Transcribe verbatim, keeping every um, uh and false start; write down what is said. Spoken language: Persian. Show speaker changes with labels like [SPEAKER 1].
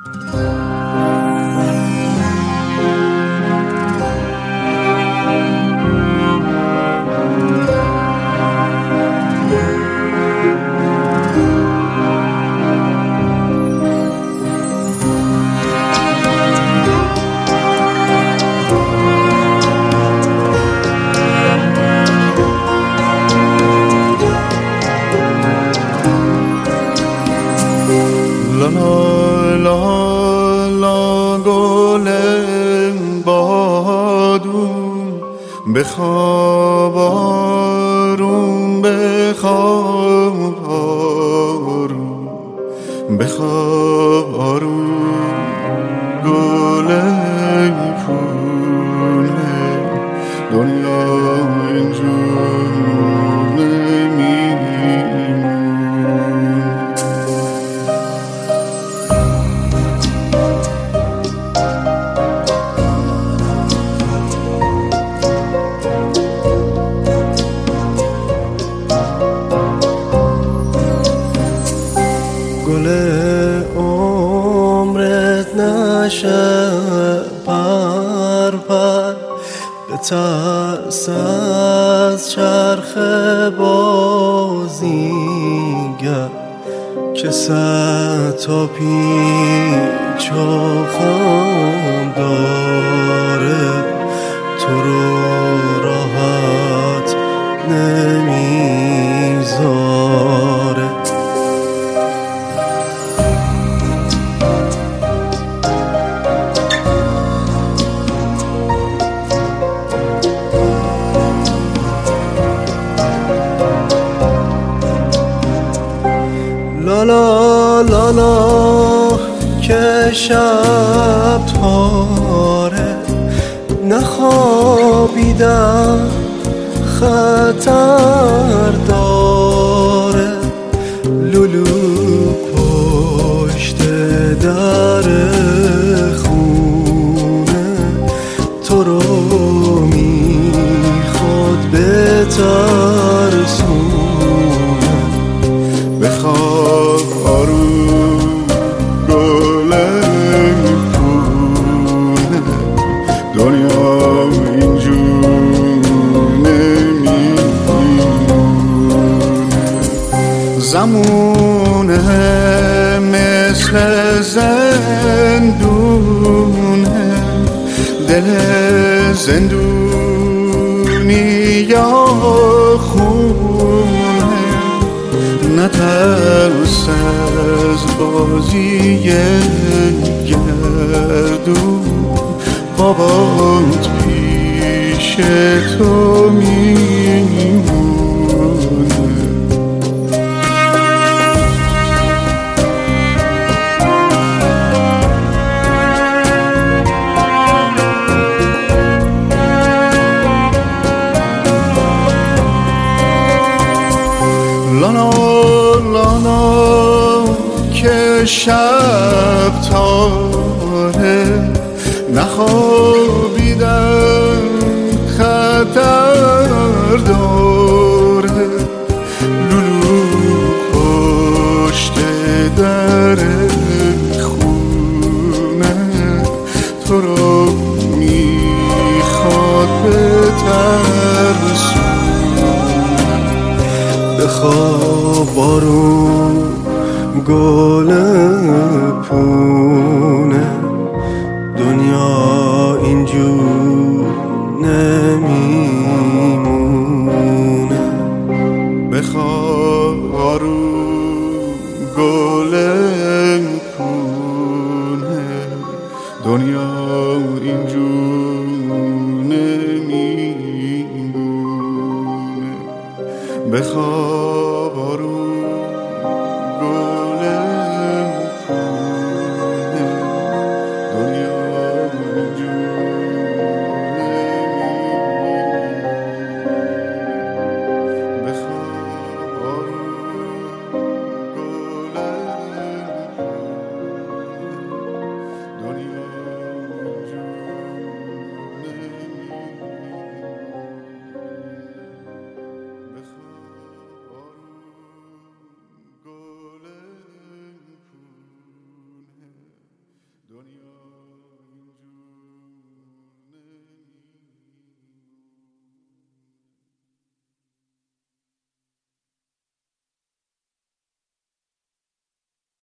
[SPEAKER 1] لا لا لا گل بادوم بخواب آروم بخواب آروم بخواب آروم گل پونه دنیا اینجور
[SPEAKER 2] گل عمرت نشه پر پر به ترس از چرخ بازیگر که صد تا پیچ و خم داره تو رو راحت نمیذاره. لالا لالا که شب تاره نخوابیدم خطر داره لولو پشت در خونه تو رو میخواد بترسونه.
[SPEAKER 1] بخواب آروم گل پونه دنیا اینجور نمیمونه. زمونه مثل زندونه دل زندونی یا خونه نترس از بازی گردون بابات پیش تو میمونه. لالا لالا که شب تاره نخوابیدم خطر داره لولو پشت در خونه تو رو میخواد بترسونه.
[SPEAKER 2] بخواب آروم گل پونه دنیا اینجور نمیمونه.
[SPEAKER 1] بخواب آروم گل پونه دنیا اینجور نمیمونه. بخواب آروم گل پونه دنیا اینجور نمیمونه. بخواب آروم گل پونه دنیا دنیا